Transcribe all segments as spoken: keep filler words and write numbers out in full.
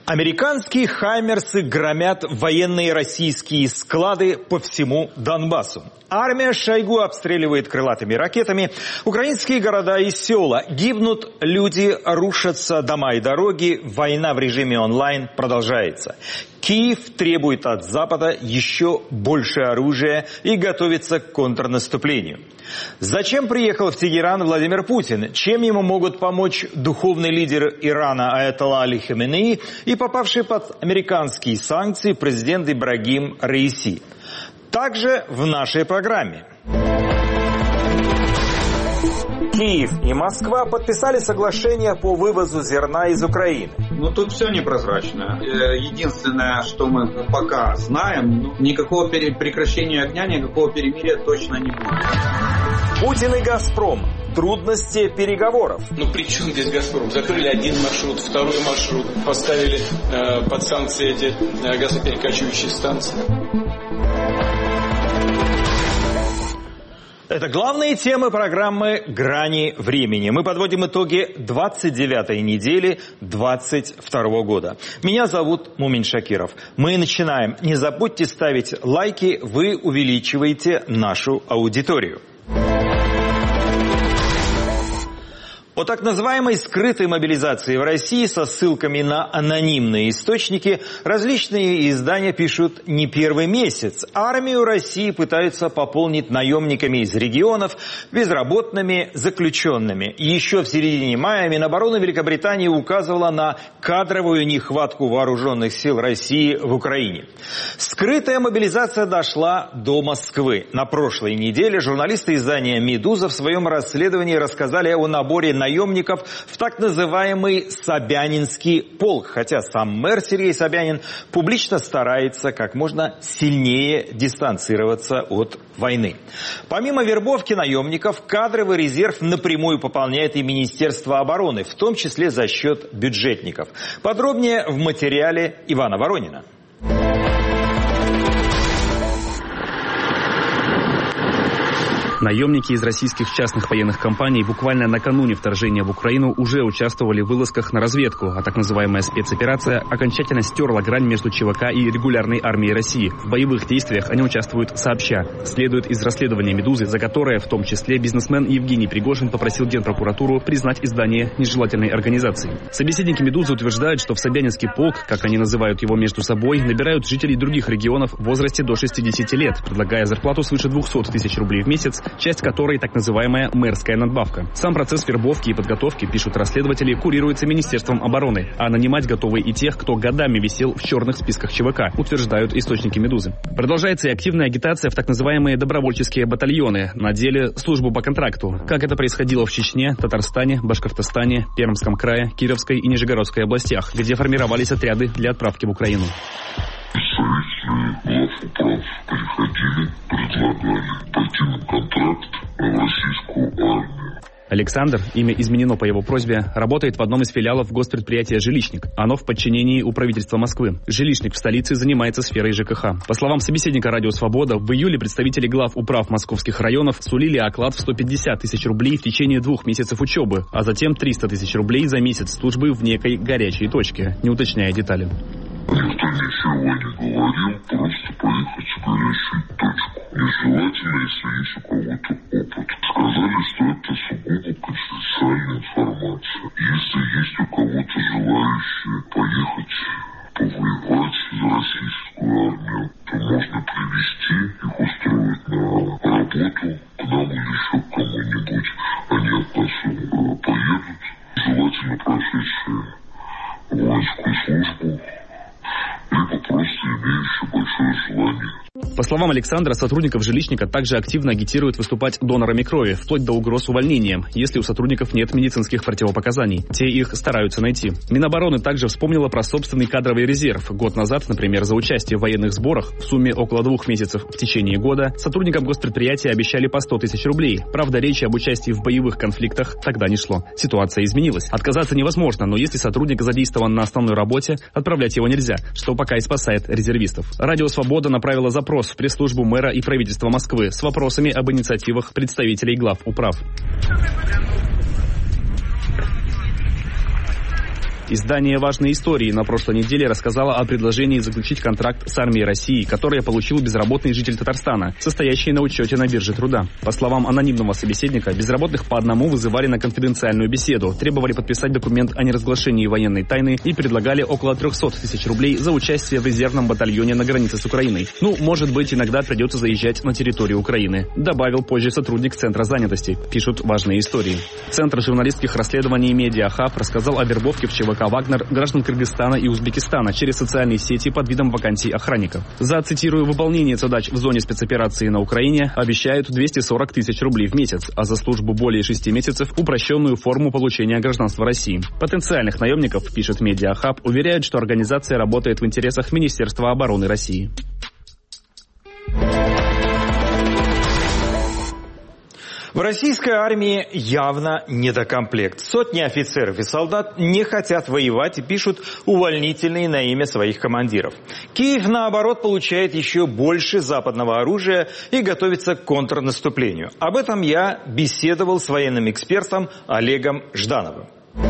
Американские хаймерсы громят военные российские склады по всему Донбассу. Армия Шойгу обстреливает крылатыми ракетами украинские города и села. Гибнут люди, рушатся дома и дороги. Война в режиме онлайн продолжается. Киев требует от Запада еще больше оружия и готовится к контрнаступлению. Зачем приехал в Тегеран Владимир Путин? Чем ему могут помочь духовный лидер Ирана Аятолла Али Хаменеи и попавший под американские санкции президент Ибрагим Раиси? Также в нашей программе. Киев и Москва подписали соглашение по вывозу зерна из Украины. Ну, тут все непрозрачно. Единственное, что мы пока знаем, никакого прекращения огня, никакого перемирия точно не будет. Путин и «Газпром». Трудности переговоров. Ну при чем здесь «Газпром»? Закрыли один маршрут, второй маршрут, поставили э, под санкции эти э, газоперекачивающие станции. Это главные темы программы «Грани времени». Мы подводим итоги двадцать девятой недели двадцать второго года. Меня зовут Мумин Шакиров. Мы начинаем. Не забудьте ставить лайки, вы увеличиваете нашу аудиторию. О так называемой скрытой мобилизации в России со ссылками на анонимные источники различные издания пишут не первый месяц. Армию России пытаются пополнить наемниками из регионов, безработными, заключенными. Еще в середине мая Минобороны Великобритании указывала на кадровую нехватку вооруженных сил России в Украине. Скрытая мобилизация дошла до Москвы. На прошлой неделе журналисты издания «Медуза» в своем расследовании рассказали о наборе наемников в так называемый Собянинский полк, хотя сам мэр Сергей Собянин публично старается как можно сильнее дистанцироваться от войны. Помимо вербовки наемников, кадровый резерв напрямую пополняет и Министерство обороны, в том числе за счет бюджетников. Подробнее в материале Ивана Воронина. Наемники из российских частных военных компаний буквально накануне вторжения в Украину уже участвовали в вылазках на разведку, а так называемая спецоперация окончательно стерла грань между ЧВК и регулярной армией России. В боевых действиях они участвуют сообща. Следует из расследования «Медузы», за которое в том числе бизнесмен Евгений Пригожин попросил Генпрокуратуру признать издание нежелательной организацией. Собеседники «Медузы» утверждают, что в Собянинский полк, как они называют его между собой, набирают жителей других регионов в возрасте до шестидесяти лет, предлагая зарплату свыше двухсот тысяч рублей в месяц, часть которой так называемая мэрская надбавка. Сам процесс вербовки и подготовки, пишут расследователи, курируется Министерством обороны, а нанимать готовы и тех, кто годами висел в черных списках ЧВК, утверждают источники «Медузы». Продолжается и активная агитация в так называемые добровольческие батальоны, на деле службу по контракту, как это происходило в Чечне, Татарстане, Башкортостане, Пермском крае, Кировской и Нижегородской областях, где формировались отряды для отправки в Украину. Представители глав управ приходили, предлагали пойти на контракт в российскую армию. Александр, имя изменено по его просьбе, работает в одном из филиалов госпредприятия «Жилищник». Оно в подчинении у правительства Москвы. «Жилищник» в столице занимается сферой ЖКХ. По словам собеседника «Радио Свобода», в июле представители глав управ московских районов сулили оклад в сто пятьдесят тысяч рублей в течение двух месяцев учебы, а затем триста тысяч рублей за месяц службы в некой горячей точке, не уточняя детали. Никто ничего не говорил, просто поехать в горячую точку. Нежелательно, если есть у кого-то опыт. Сказали, что это сугубо конфиденциальная информация. Если есть у кого-то желающие поехать повоевать за российскую армию, то можно привести их, устроить на работу к нам или еще к кому-нибудь. Они от нас поедут, желательно прошедшие воинскую службу, либо просто имеющие большое желание. По словам Александра, сотрудников «Жилищника» также активно агитируют выступать донорами крови, вплоть до угроз увольнением, если у сотрудников нет медицинских противопоказаний. Те их стараются найти. Минобороны также вспомнила про собственный кадровый резерв. Год назад, например, за участие в военных сборах в сумме около двух месяцев в течение года сотрудникам госпредприятия обещали по сто тысяч рублей. Правда, речи об участии в боевых конфликтах тогда не шло. Ситуация изменилась. Отказаться невозможно, но если сотрудник задействован на основной работе, отправлять его нельзя, что пока и спасает резервистов. Радио «Свобода» направила запрос в пресс-службу мэра и правительства Москвы с вопросами об инициативах представителей глав управ. Издание «Важные истории» на прошлой неделе рассказало о предложении заключить контракт с армией России, которое получил безработный житель Татарстана, состоящий на учете на бирже труда. По словам анонимного собеседника, безработных по одному вызывали на конфиденциальную беседу, требовали подписать документ о неразглашении военной тайны и предлагали около триста тысяч рублей за участие в резервном батальоне на границе с Украиной. Ну, может быть, иногда придется заезжать на территорию Украины, добавил позже сотрудник Центра занятости, пишут «Важные истории». Центр журналистских расследований «Медиахаб» рассказал о вербовке в ЧВК «Вагнер» граждан Кыргызстана и Узбекистана через социальные сети под видом вакансий охранников. За, цитирую, выполнение задач в зоне спецоперации на Украине обещают двести сорок тысяч рублей в месяц, а за службу более шести месяцев упрощенную форму получения гражданства России. Потенциальных наемников, пишет «Медиахаб», уверяют, что организация работает в интересах Министерства обороны России. В российской армии явно недокомплект. Сотни офицеров и солдат не хотят воевать и пишут увольнительные на имя своих командиров. Киев, наоборот, получает еще больше западного оружия и готовится к контрнаступлению. Об этом я беседовал с военным экспертом Олегом Ждановым.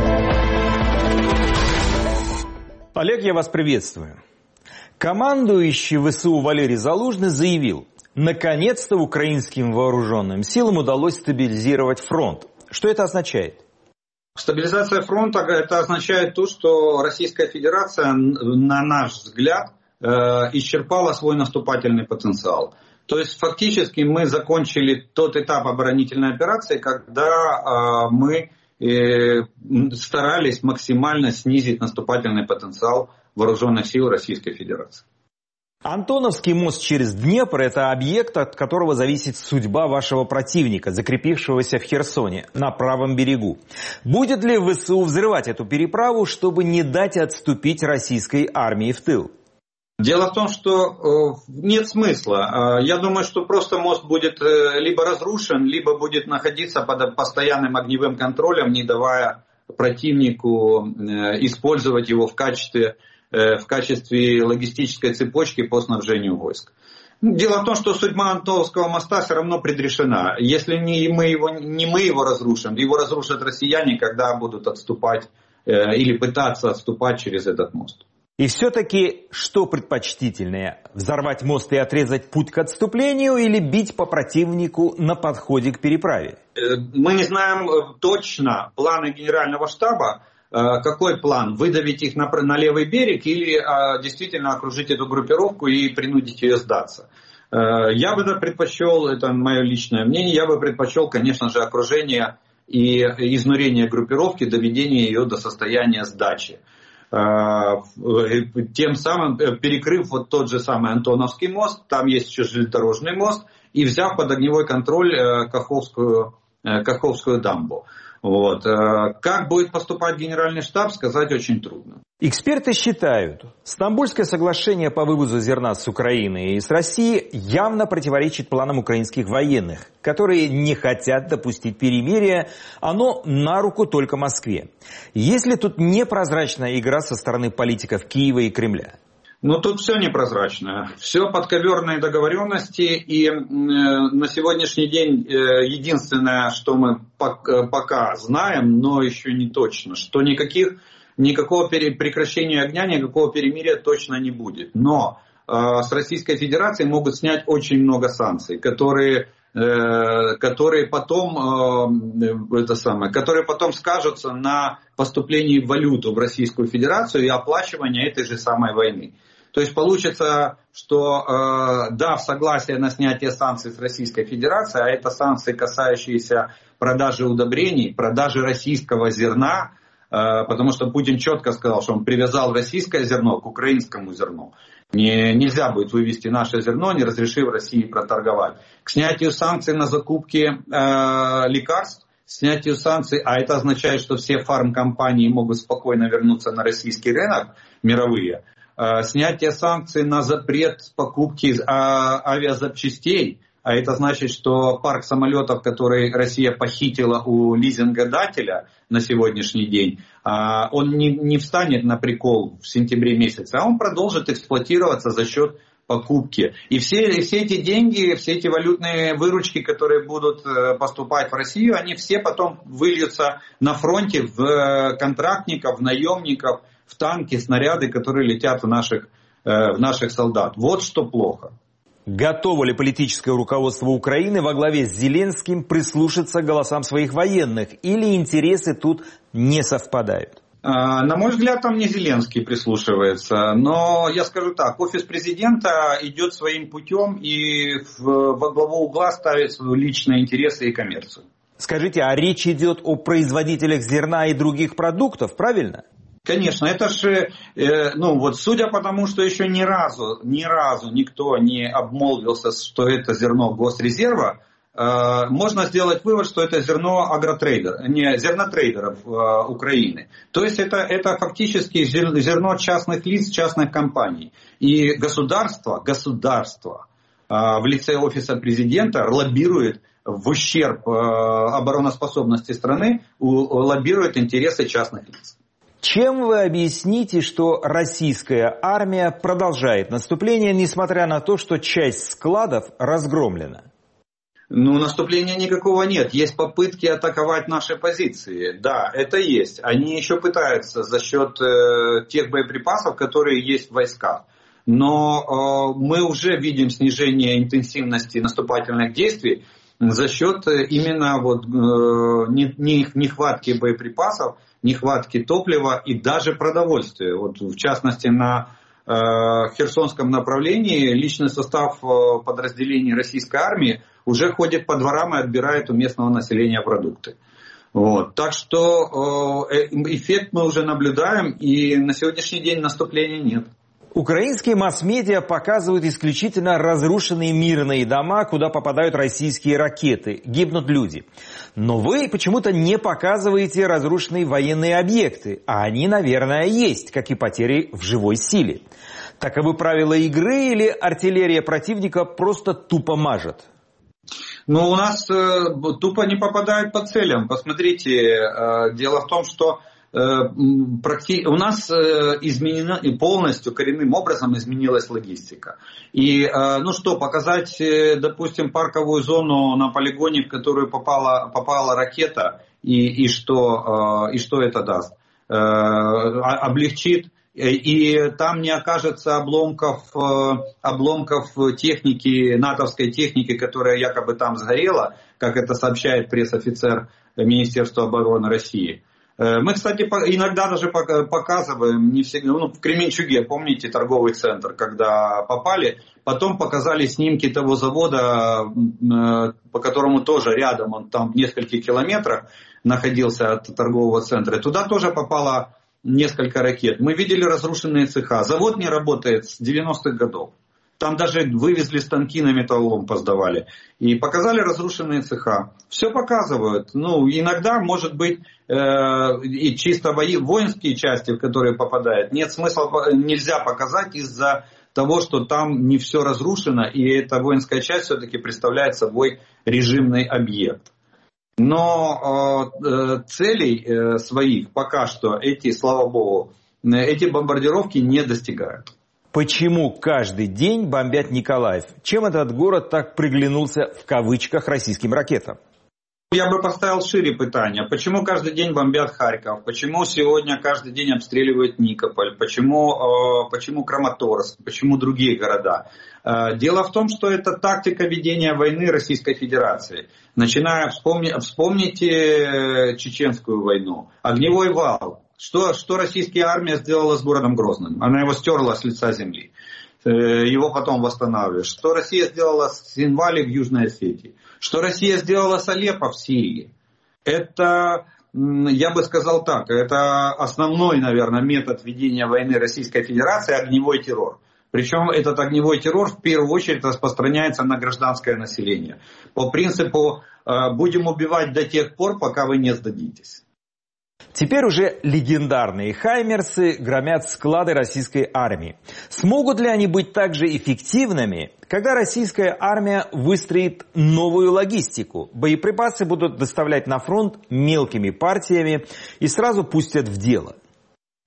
Олег, я вас приветствую. Командующий ВСУ Валерий Залужный заявил: наконец-то украинским вооруженным силам удалось стабилизировать фронт. Что это означает? Стабилизация фронта – это означает то, что Российская Федерация, на наш взгляд, исчерпала свой наступательный потенциал. То есть фактически мы закончили тот этап оборонительной операции, когда мы старались максимально снизить наступательный потенциал вооруженных сил Российской Федерации. Антоновский мост через Днепр – это объект, от которого зависит судьба вашего противника, закрепившегося в Херсоне, на правом берегу. Будет ли ВСУ взрывать эту переправу, чтобы не дать отступить российской армии в тыл? Дело в том, что нет смысла. Я думаю, что просто мост будет либо разрушен, либо будет находиться под постоянным огневым контролем, не давая противнику использовать его в качестве в качестве логистической цепочки по снабжению войск. Дело в том, что судьба Антоновского моста все равно предрешена. Если не мы его, не мы его разрушим, его разрушат россияне, когда будут отступать э, или пытаться отступать через этот мост. И все-таки что предпочтительнее? Взорвать мост и отрезать путь к отступлению или бить по противнику на подходе к переправе? Э, мы не знаем точно планы Генерального штаба. Какой план? Выдавить их на, на левый берег или а, действительно окружить эту группировку и принудить ее сдаться? Я бы предпочел, это мое личное мнение, я бы предпочел, конечно же, окружение и изнурение группировки, доведение ее до состояния сдачи. Тем самым перекрыв вот тот же самый Антоновский мост, там есть еще железнодорожный мост, и взяв под огневой контроль Каховскую, Каховскую дамбу. Вот. Как будет поступать Генеральный штаб, сказать очень трудно. Эксперты считают, Стамбульское соглашение по вывозу зерна с Украины и с России явно противоречит планам украинских военных, которые не хотят допустить перемирия, оно на руку только Москве. Есть ли тут непрозрачная игра со стороны политиков Киева и Кремля? Ну, тут все непрозрачно. Все подковерные договоренности. И э, на сегодняшний день э, единственное, что мы пок- пока знаем, но еще не точно, что никаких, никакого пере- прекращения огня, никакого перемирия точно не будет. Но э, с Российской Федерацией могут снять очень много санкций, которые, э, которые, потом, э, это самое, которые потом скажутся на поступлении в валюту в Российскую Федерацию и оплачивании этой же самой войны. То есть получится, что э, дав согласие на снятие санкций с Российской Федерацией, а это санкции, касающиеся продажи удобрений, продажи российского зерна, э, потому что Путин четко сказал, что он привязал российское зерно к украинскому зерну. Не, нельзя будет вывести наше зерно, не разрешив России проторговать. К снятию санкций на закупки э, лекарств, снятию санкций, а это означает, что все фармкомпании могут спокойно вернуться на российский рынок, мировые. Снятие санкций на запрет покупки авиазапчастей, а это значит, что парк самолетов, который Россия похитила у лизингодателя на сегодняшний день, он не, не встанет на прикол в сентябре месяце, а он продолжит эксплуатироваться за счет покупки. И все, и все эти деньги, все эти валютные выручки, которые будут поступать в Россию, они все потом выльются на фронте в контрактников, в наемников, в танки, снаряды, которые летят в наших, в наших солдат. Вот что плохо. Готово ли политическое руководство Украины во главе с Зеленским прислушаться к голосам своих военных? Или интересы тут не совпадают? На мой взгляд, там не Зеленский прислушивается, но я скажу так, офис президента идет своим путем и во главу угла ставит свои личные интересы и коммерцию. Скажите, а речь идет о производителях зерна и других продуктов, правильно? Конечно, это же, э, ну вот судя по тому, что еще ни разу, ни разу никто не обмолвился, что это зерно Госрезерва, можно сделать вывод, что это зерно агротрейдер, не зернотрейдеров э, Украины. То есть это, это фактически зерно частных лиц, частных компаний. И государство, государство э, в лице офиса президента лоббирует в ущерб э, обороноспособности страны, лоббирует интересы частных лиц. Чем вы объясните, что российская армия продолжает наступление, несмотря на то, что часть складов разгромлена? Ну, наступления никакого нет. Есть попытки атаковать наши позиции. Да, это есть. Они еще пытаются за счет э, тех боеприпасов, которые есть в войсках. Но э, мы уже видим снижение интенсивности наступательных действий за счет именно вот, э, не, не, нехватки боеприпасов, нехватки топлива и даже продовольствия. Вот, в частности, на э, Херсонском направлении личный состав э, подразделений российской армии уже ходит по дворам и отбирает у местного населения продукты. Вот. Так что э, эффект мы уже наблюдаем, и на сегодняшний день наступления нет. Украинские масс-медиа показывают исключительно разрушенные мирные дома, куда попадают российские ракеты. Гибнут люди. Но вы почему-то не показываете разрушенные военные объекты. А они, наверное, есть, как и потери в живой силе. Таковы правила игры или артиллерия противника просто тупо мажет? Ну, у нас э, тупо не попадают по целям. Посмотрите, э, дело в том, что э, практи... у нас э, изменена полностью, коренным образом изменилась логистика. И, э, ну что, показать, э, допустим, парковую зону на полигоне, в которую попала, попала ракета, и, и, что, э, и что это даст? Э, облегчит. И там не окажется обломков, обломков техники, натовской техники, которая якобы там сгорела, как это сообщает пресс-офицер Министерства обороны России. Мы, кстати, иногда даже показываем, не всегда, ну, в Кременчуге, помните, торговый центр, когда попали, потом показали снимки того завода, по которому тоже рядом, он там в нескольких километрах находился от торгового центра. Туда тоже попало несколько ракет. Мы видели разрушенные цеха. Завод не работает с девяностых годов. Там даже вывезли станки на металлолом, поздавали. И показали разрушенные цеха. Все показывают. Ну, иногда, может быть, э, и чисто воинские части, в которые попадают, нет смысла, нельзя показать из-за того, что там не все разрушено, и эта воинская часть все-таки представляет собой режимный объект. Но э, целей э, своих пока что эти, слава богу, эти бомбардировки не достигают. Почему каждый день бомбят Николаев? Чем этот город так приглянулся в кавычках российским ракетам? Я бы поставил шире питание. Почему каждый день бомбят Харьков? Почему сегодня каждый день обстреливают Никополь? Почему, э, почему Краматорск? Почему другие города? Э, дело в том, что это тактика ведения войны Российской Федерации. Начиная, вспомни, вспомните Чеченскую войну, огневой вал. Что, что российская армия сделала с городом Грозным? Она его стерла с лица земли. Э, его потом восстанавливает. Что Россия сделала с Инвали в Южной Осетии? Что Россия сделала с Алеппо в Сирии? Это, я бы сказал так, это основной, наверное, метод ведения войны Российской Федерации – огневой террор. Причем этот огневой террор в первую очередь распространяется на гражданское население. По принципу «будем убивать до тех пор, пока вы не сдадитесь». Теперь уже легендарные хаймерсы громят склады российской армии. Смогут ли они быть также эффективными, когда российская армия выстроит новую логистику? Боеприпасы будут доставлять на фронт мелкими партиями и сразу пустят в дело.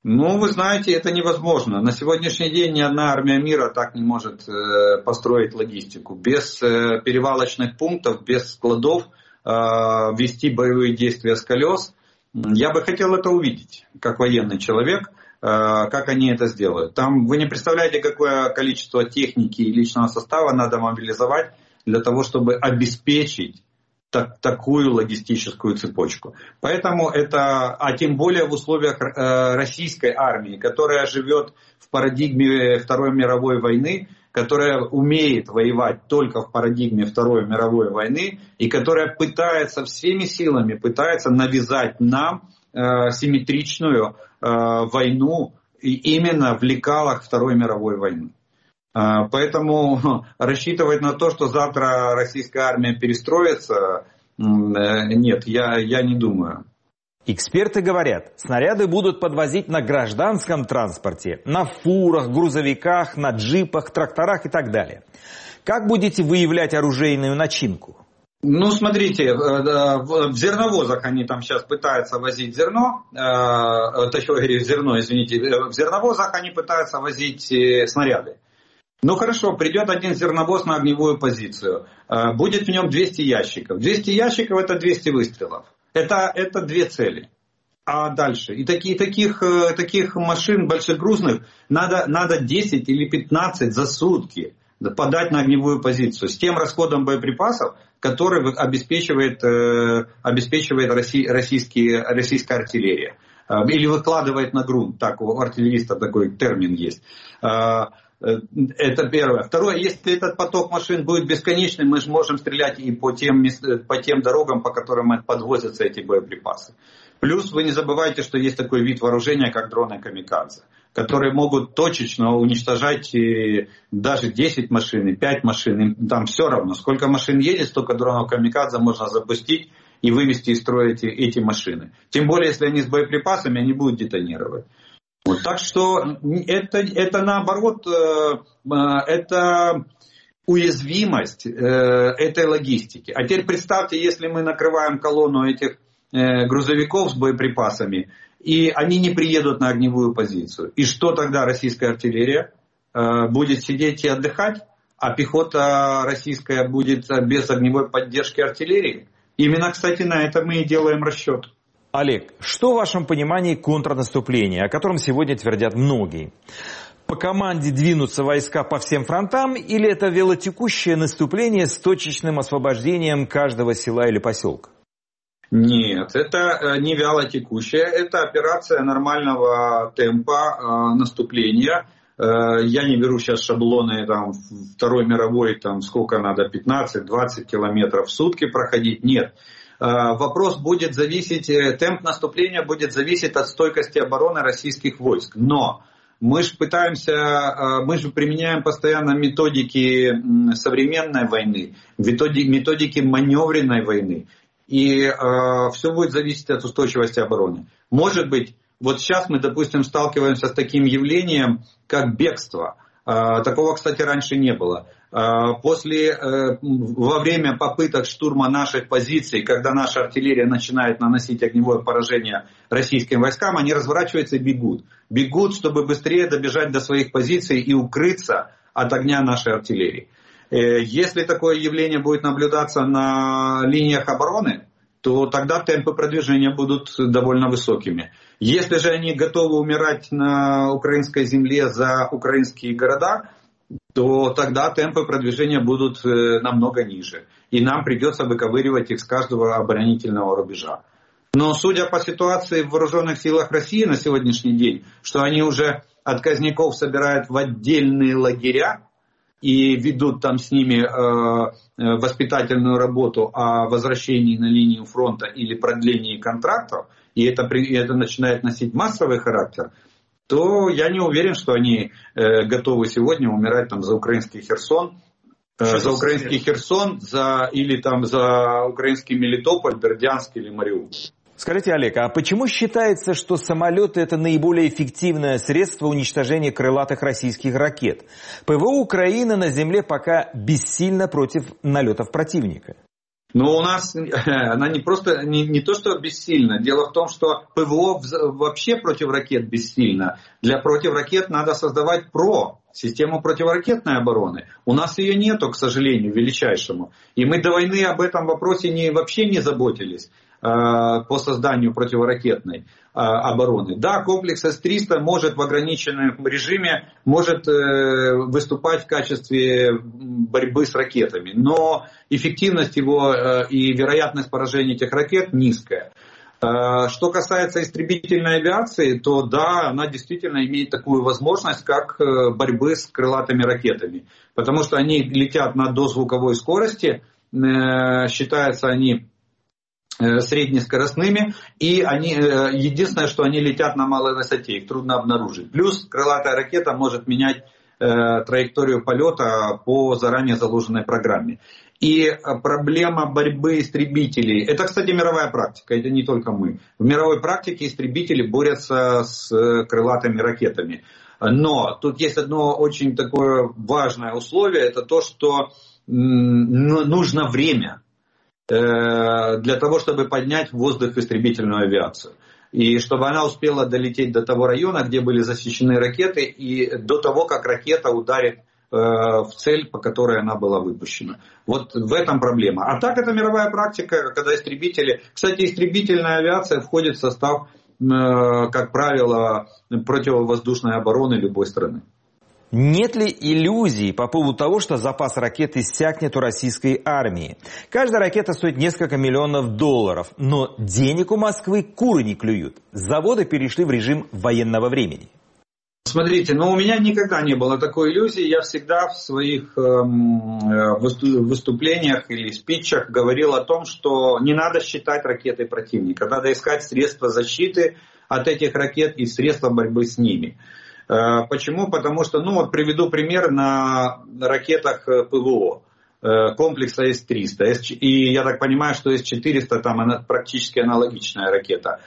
Ну, вы знаете, это невозможно. На сегодняшний день ни одна армия мира так не может э, построить логистику. Без э, перевалочных пунктов, без складов э, вести боевые действия с колес. Я бы хотел это увидеть, как военный человек, э, как они это сделают. Там вы не представляете, какое количество техники и личного состава надо мобилизовать для того, чтобы обеспечить Так, такую логистическую цепочку. Поэтому это, а тем более в условиях э, российской армии, которая живет в парадигме Второй мировой войны, которая умеет воевать только в парадигме Второй мировой войны и которая пытается всеми силами пытается навязать нам э, симметричную э, войну и именно в лекалах Второй мировой войны. Поэтому рассчитывать на то, что завтра российская армия перестроится, нет, я, я не думаю. Эксперты говорят, снаряды будут подвозить на гражданском транспорте, на фурах, грузовиках, на джипах, тракторах и так далее. Как будете выявлять оружейную начинку? Ну, смотрите, в зерновозах они там сейчас пытаются возить зерно, точнее, зерно, извините, в зерновозах они пытаются возить снаряды. Ну хорошо, придет один зерновоз на огневую позицию, будет в нем двести ящиков. двести ящиков это двести выстрелов. Это, это две цели. А дальше? И такие, таких, таких машин большегрузных надо, надо десять или пятнадцать за сутки подать на огневую позицию. С тем расходом боеприпасов, который обеспечивает, обеспечивает российские, российская артиллерия. Или выкладывает на грунт. Так, у артиллериста такой термин есть. Это первое. Второе, если этот поток машин будет бесконечным, мы же можем стрелять и по тем, по тем дорогам, по которым подвозятся эти боеприпасы. Плюс вы не забывайте, что есть такой вид вооружения, как дроны камикадзе, которые могут точечно уничтожать даже десять машин, пять машин. Там все равно, сколько машин едет, столько дронов камикадзе можно запустить и вывести из строя эти, эти машины. Тем более, если они с боеприпасами, они будут детонировать. Вот, так что это, это наоборот, это уязвимость этой логистики. А теперь представьте, если мы накрываем колонну этих грузовиков с боеприпасами, и они не приедут на огневую позицию. И что тогда российская артиллерия? Будет сидеть и отдыхать, а пехота российская будет без огневой поддержки артиллерии? Именно, кстати, на это мы и делаем расчет. Олег, что в вашем понимании контрнаступление, о котором сегодня твердят многие? По команде двинутся войска по всем фронтам или это велотекущее наступление с точечным освобождением каждого села или поселка? Нет, это не вялотекущее, это операция нормального темпа э, наступления. Э, я не беру сейчас шаблоны там, Второй мировой, там, сколько надо, пятнадцать-двадцать километров в сутки проходить. Нет. Вопрос будет зависеть, темп наступления будет зависеть от стойкости обороны российских войск. Но мы же пытаемся, мы же применяем постоянно методики современной войны, методики маневренной войны. И э, все будет зависеть от устойчивости обороны. Может быть, вот сейчас мы, допустим, сталкиваемся с таким явлением, как бегство. Э, такого, кстати, раньше не было. После, во время попыток штурма наших позиций, когда наша артиллерия начинает наносить огневое поражение российским войскам, они разворачиваются и бегут. Бегут, чтобы быстрее добежать до своих позиций и укрыться от огня нашей артиллерии. Если такое явление будет наблюдаться на линиях обороны, то тогда темпы продвижения будут довольно высокими. Если же они готовы умирать на украинской земле за украинские города, то тогда темпы продвижения будут намного ниже. И нам придется выковыривать их с каждого оборонительного рубежа. Но судя по ситуации в вооруженных силах России на сегодняшний день, что они уже отказников собирают в отдельные лагеря и ведут там с ними э, воспитательную работу о возвращении на линию фронта или продлении контрактов, и это, это начинает носить массовый характер, то я не уверен, что они э, готовы сегодня умирать там за украинский Херсон, э, за украинский Херсон, за, или там за украинский Мелитополь, Бердянск или Мариуполь. Скажите, Олег, а почему считается, что самолеты – это наиболее эффективное средство уничтожения крылатых российских ракет? ПВО Украины на земле пока бессильно против налетов противника. Но у нас она не просто, не, не то что бессильна. Дело в том, что ПВО вообще против ракет бессильно. Для против ракет надо создавать ПРО, систему противоракетной обороны. У нас ее нету, к сожалению, величайшему. И мы до войны об этом вопросе не, вообще не заботились э, по созданию противоракетной э, обороны. Да, комплекс эс триста может в ограниченном режиме может, э, выступать в качестве борьбы с ракетами. Но эффективность его э, и вероятность поражения этих ракет низкая. Что касается истребительной авиации, то да, она действительно имеет такую возможность, как борьбы с крылатыми ракетами. Потому что они летят на дозвуковой скорости, считаются они среднескоростными, и они, единственное, что они летят на малой высоте, их трудно обнаружить. Плюс крылатая ракета может менять траекторию полета по заранее заложенной программе. И проблема борьбы истребителей, это, кстати, мировая практика, это не только мы. В мировой практике истребители борются с крылатыми ракетами. Но тут есть одно очень такое важное условие, это то, что нужно время для того, чтобы поднять в воздух истребительную авиацию. И чтобы она успела долететь до того района, где были засечены ракеты, и до того, как ракета ударит в цель, по которой она была выпущена. Вот в этом проблема. А так это мировая практика, когда истребители... Кстати, истребительная авиация входит в состав, как правило, противовоздушной обороны любой страны. Нет ли иллюзий по поводу того, что запас ракет иссякнет у российской армии? Каждая ракета стоит несколько миллионов долларов, но денег у Москвы куры не клюют. Заводы перешли в режим военного времени. Смотрите, ну у меня никогда не было такой иллюзии. Я всегда в своих выступлениях или спичах говорил о том, что не надо считать ракеты противника. Надо искать средства защиты от этих ракет и средства борьбы с ними. Почему? Потому что, ну вот приведу пример на ракетах ПВО комплекса эс триста. И я так понимаю, что эс четыреста там она практически аналогичная ракета.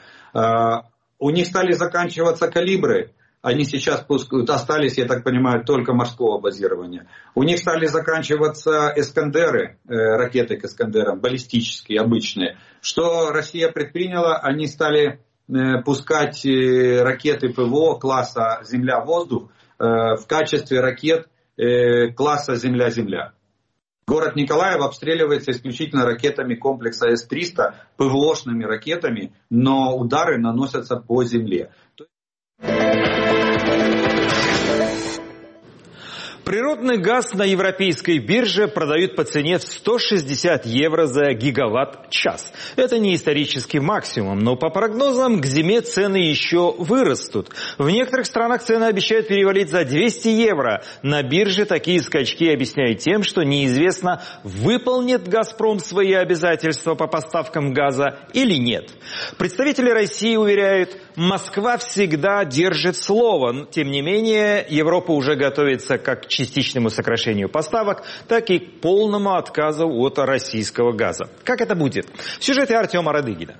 У них стали заканчиваться калибры. Они сейчас пускают, остались, я так понимаю, только морского базирования. У них стали заканчиваться эскандеры, э, ракеты к эскандерам, баллистические, обычные. Что Россия предприняла? Они стали э, пускать э, ракеты ПВО класса Земля-воздух э, в качестве ракет э, класса Земля-Земля. Город Николаев обстреливается исключительно ракетами комплекса эс триста, ПВОшными ракетами, но удары наносятся по земле. Природный газ на европейской бирже продают по цене в сто шестьдесят евро за гигаватт-час. Это не исторический максимум, но по прогнозам к зиме цены еще вырастут. В некоторых странах цены обещают перевалить за двести евро. На бирже такие скачки объясняют тем, что неизвестно, выполнит «Газпром» свои обязательства по поставкам газа или нет. Представители России уверяют, Москва всегда держит слово. Тем не менее, Европа уже готовится как к частичному сокращению поставок, так и к полному отказу от российского газа. Как это будет? В сюжете Артема Радыгина.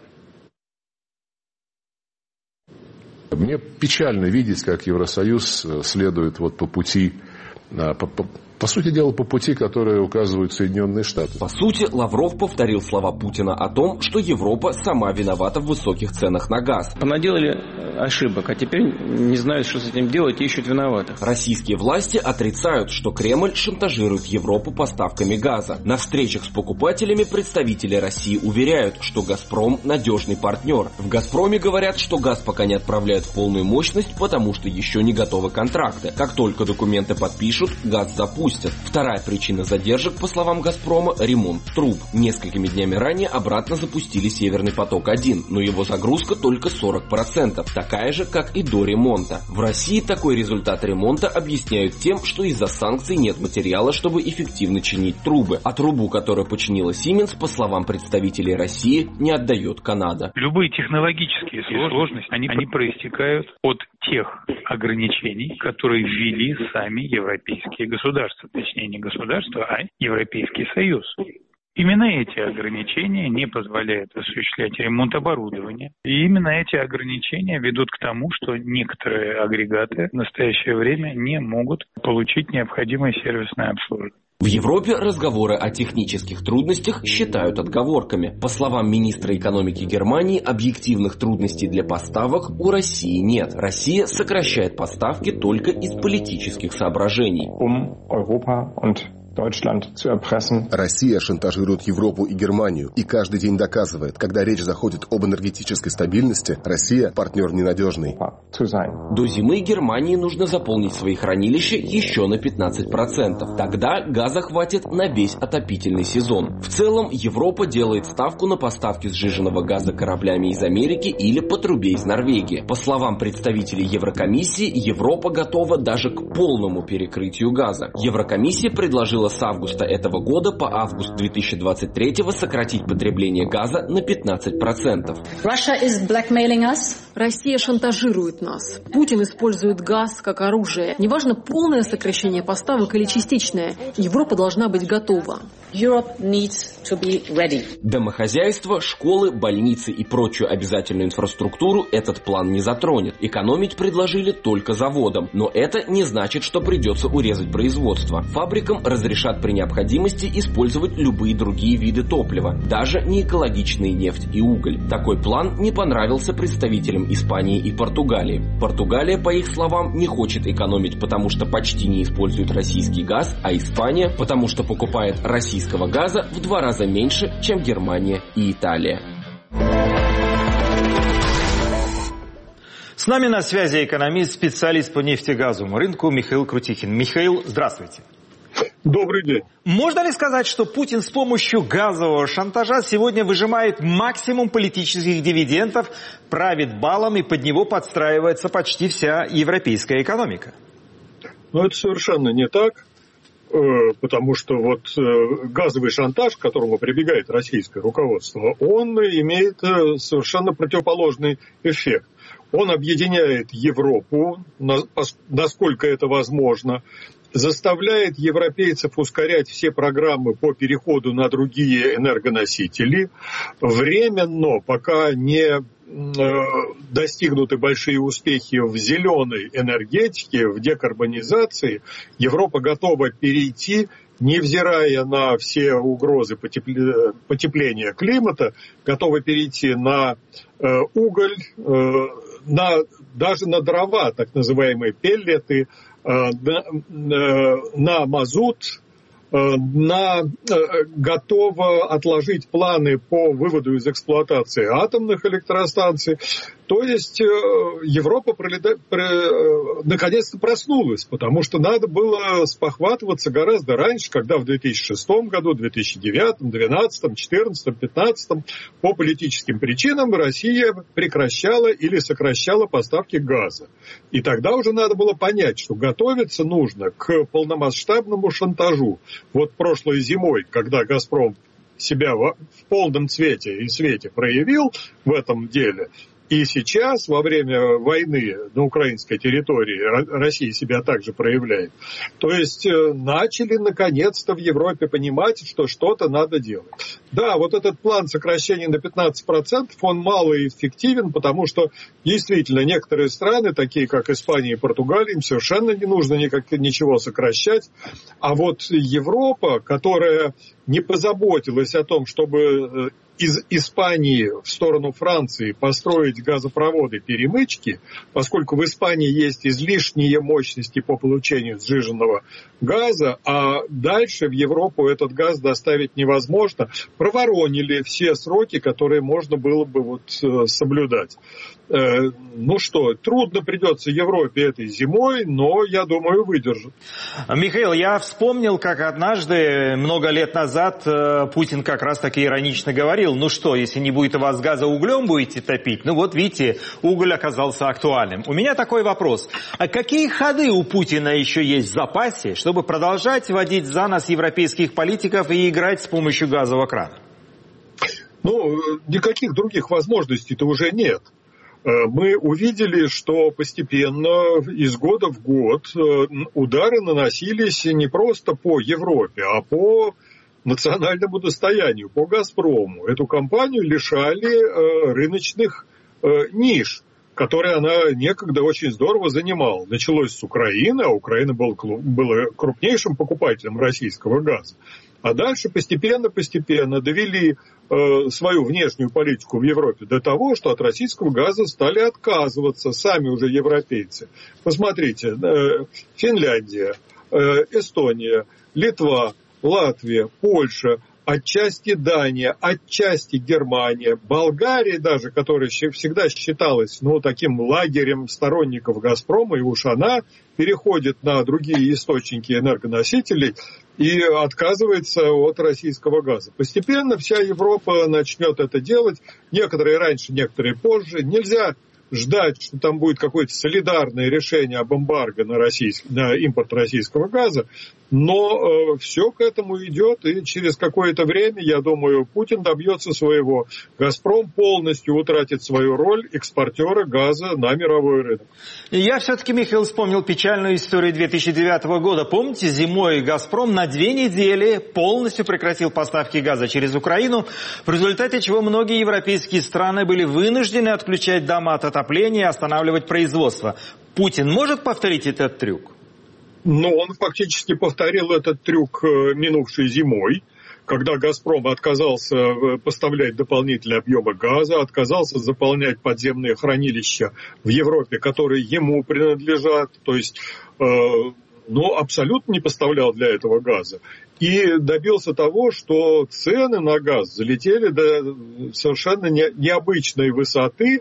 Мне печально видеть, как Евросоюз следует вот по пути, по, по, по сути дела, по пути, которые указывают Соединенные Штаты. По сути, Лавров повторил слова Путина о том, что Европа сама виновата в высоких ценах на газ. Понаделали ошибок, а теперь не знают, что с этим делать, и ищут виноватых. Российские власти отрицают, что Кремль шантажирует Европу поставками газа. На встречах с покупателями представители России уверяют, что «Газпром» – надежный партнер. В «Газпроме» говорят, что газ пока не отправляют в полную мощность, потому что еще не готовы контракты. Как только документы подпишут, газ запустят. Вторая причина задержек, по словам «Газпрома», – ремонт труб. Несколькими днями ранее обратно запустили «Северный поток-один», но его загрузка только сорок процентов. Такая же, как и до ремонта. В России такой результат ремонта объясняют тем, что из-за санкций нет материала, чтобы эффективно чинить трубы. А трубу, которую починила Siemens, по словам представителей России, не отдает Канада. Любые технологические сложности, они, они проистекают от тех ограничений, которые ввели сами европейские государства. Точнее, не государства, а Европейский Союз. Именно эти ограничения не позволяют осуществлять ремонт оборудования. И именно эти ограничения ведут к тому, что некоторые агрегаты в настоящее время не могут получить необходимое сервисное обслуживание. В Европе разговоры о технических трудностях считают отговорками. По словам министра экономики Германии, объективных трудностей для поставок у России нет. Россия сокращает поставки только из политических соображений. Россия шантажирует Европу и Германию и каждый день доказывает, когда речь заходит об энергетической стабильности, Россия – партнер ненадежный. До зимы Германии нужно заполнить свои хранилища еще на пятнадцать процентов. Тогда газа хватит на весь отопительный сезон. В целом Европа делает ставку на поставки сжиженного газа кораблями из Америки или по трубе из Норвегии. По словам представителей Еврокомиссии, Европа готова даже к полному перекрытию газа. Еврокомиссия предложила с августа этого года по август две тысячи двадцать третьего сократить потребление газа на пятнадцать процентов. Россия шантажирует нас. Путин использует газ как оружие. Неважно, полное сокращение поставок или частичное. Европа должна быть готова. Домохозяйство, школы, больницы и прочую обязательную инфраструктуру этот план не затронет. Экономить предложили только заводам. Но это не значит, что придется урезать производство. Фабрикам разрешат при необходимости использовать любые другие виды топлива, даже неэкологичные нефть и уголь. Такой план не понравился представителям Испании и Португалии. Португалия, по их словам, не хочет экономить, потому что почти не использует российский газ, а Испания, потому что покупает российского газа в два раза меньше, чем Германия и Италия. С нами на связи экономист, специалист по нефтегазовому рынку Михаил Крутихин. Михаил, здравствуйте. Добрый день. Можно ли сказать, что Путин с помощью газового шантажа сегодня выжимает максимум политических дивидендов, правит балом и под него подстраивается почти вся европейская экономика? Ну, это совершенно не так, потому что вот газовый шантаж, к которому прибегает российское руководство, он имеет совершенно противоположный эффект. Он объединяет Европу, насколько это возможно, заставляет европейцев ускорять все программы по переходу на другие энергоносители. Временно, пока не достигнуты большие успехи в зеленой энергетике, в декарбонизации, Европа готова перейти, невзирая на все угрозы потепления климата, готова перейти на уголь, на, даже на дрова, так называемые пеллеты, на, на мазут, на, готова отложить планы по выводу из эксплуатации атомных электростанций. То есть Европа пролета... наконец-то проснулась, потому что надо было спохватываться гораздо раньше, когда в две тысячи шестом году, две тысячи девятом, две тысячи двенадцатом, две тысячи четырнадцатом, две тысячи пятнадцатом по политическим причинам Россия прекращала или сокращала поставки газа. И тогда уже надо было понять, что готовиться нужно к полномасштабному шантажу. Вот прошлой зимой, когда «Газпром» себя в полном цвете и свете проявил в этом деле, и сейчас, во время войны на украинской территории, Россия себя также проявляет. То есть начали наконец-то в Европе понимать, что что-то надо делать. Да, вот этот план сокращения на пятнадцать процентов, он малоэффективен, потому что действительно некоторые страны, такие как Испания и Португалия, им совершенно не нужно никак, ничего сокращать. А вот Европа, которая не позаботилась о том, чтобы из Испании в сторону Франции построить газопроводы-перемычки, поскольку в Испании есть излишние мощности по получению сжиженного газа, а дальше в Европу этот газ доставить невозможно, проворонили все сроки, которые можно было бы вот соблюдать. Ну что, трудно придется Европе этой зимой, но, я думаю, выдержит. Михаил, я вспомнил, как однажды, много лет назад, Путин как раз таки иронично говорил: ну что, если не будет у вас газа, углем будете топить? Ну вот, видите, уголь оказался актуальным. У меня такой вопрос. А какие ходы у Путина еще есть в запасе, чтобы продолжать водить за нос европейских политиков и играть с помощью газового крана? Ну, никаких других возможностей-то уже нет. Мы увидели, что постепенно из года в год удары наносились не просто по Европе, а по национальному достоянию, по «Газпрому». Эту компанию лишали рыночных ниш, который она некогда очень здорово занимала. Началось с Украины, а Украина была, была крупнейшим покупателем российского газа. А дальше постепенно-постепенно довели э, свою внешнюю политику в Европе до того, что от российского газа стали отказываться сами уже европейцы. Посмотрите, э, Финляндия, э, Эстония, Литва, Латвия, Польша, отчасти Дания, отчасти Германия, Болгария даже, которая всегда считалась ну, таким лагерем сторонников «Газпрома», и уж она переходит на другие источники энергоносителей и отказывается от российского газа. Постепенно вся Европа начнет это делать, некоторые раньше, некоторые позже. Нельзя ждать, что там будет какое-то солидарное решение об эмбарго на, российский, на импорт российского газа, но э, все к этому идет, и через какое-то время, я думаю, Путин добьется своего. «Газпром» полностью утратит свою роль экспортера газа на мировой рынок. И я все-таки, Михаил, вспомнил печальную историю две тысячи девятого года. Помните, зимой «Газпром» на две недели полностью прекратил поставки газа через Украину, в результате чего многие европейские страны были вынуждены отключать дома от отопления и останавливать производство. Путин может повторить этот трюк? Ну, он фактически повторил этот трюк минувшей зимой, когда «Газпром» отказался поставлять дополнительные объемы газа, отказался заполнять подземные хранилища в Европе, которые ему принадлежат, то есть, э, ну, абсолютно не поставлял для этого газа. И добился того, что цены на газ залетели до совершенно не, необычной высоты,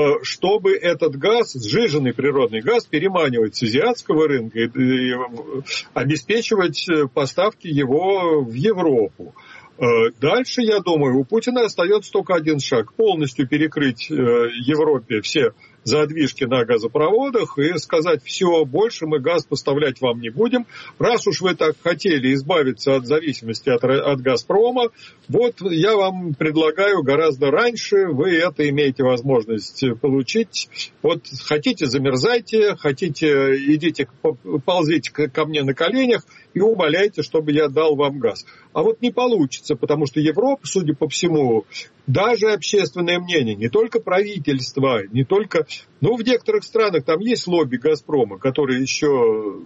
чтобы этот газ, сжиженный природный газ, переманивать с азиатского рынка и, и обеспечивать поставки его в Европу. Дальше, я думаю, у Путина остается только один шаг. Полностью перекрыть Европе все задвижки на газопроводах и сказать: все, больше мы газ поставлять вам не будем. Раз уж вы так хотели избавиться от зависимости от, от «Газпрома», вот я вам предлагаю гораздо раньше, вы это имеете возможность получить. Вот хотите, замерзайте, хотите, идите, ползите ко мне на коленях и умоляйте, чтобы я дал вам газ. А вот не получится, потому что Европа, судя по всему, даже общественное мнение, не только правительство, не только... Ну, в некоторых странах там есть лобби «Газпрома», которые еще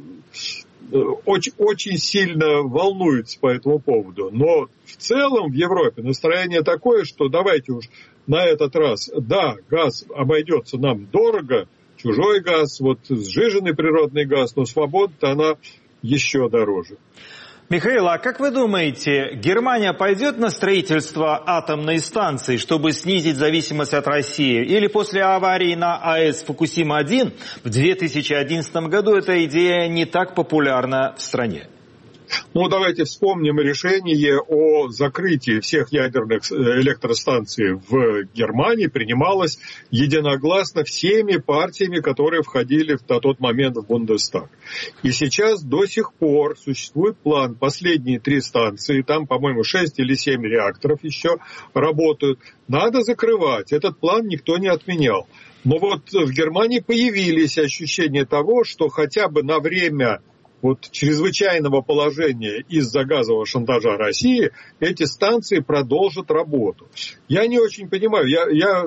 очень, очень сильно волнуются по этому поводу. Но в целом в Европе настроение такое, что давайте уж на этот раз, да, газ обойдется нам дорого, чужой газ, вот сжиженный природный газ, но свобода-то она еще дороже. Михаил, а как вы думаете, Германия пойдет на строительство атомной станции, чтобы снизить зависимость от России? Или после аварии на АЭС Фукусима-один в две тысячи одиннадцатом году эта идея не так популярна в стране? Ну, давайте вспомним решение о закрытии всех ядерных электростанций в Германии. Принималось единогласно всеми партиями, которые входили на тот момент в Бундестаг. И сейчас до сих пор существует план. Последние три станции, там, по-моему, шесть или семь реакторов еще работают. Надо закрывать. Этот план никто не отменял. Но вот в Германии появились ощущения того, что хотя бы на время... вот чрезвычайного положения из-за газового шантажа России эти станции продолжат работу. Я не очень понимаю, я, я,